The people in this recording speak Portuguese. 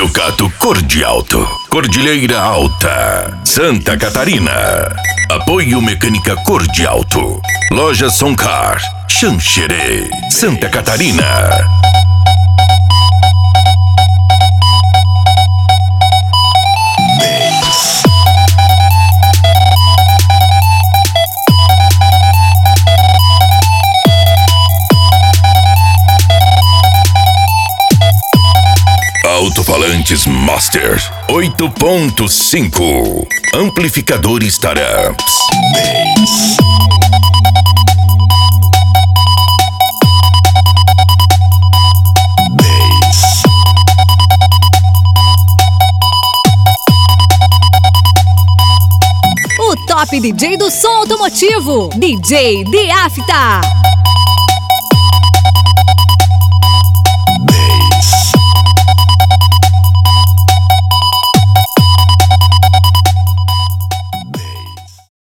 Ducato Cordialto, Cordilheira Alta, Santa Catarina. Apoio Mecânica Cordialto. Loja Soncar, Xanxerê, Santa Catarina. Alto-falantes Master 8.5. Amplificadores Taramps. O top DJ do som automotivo, DJ The Afta.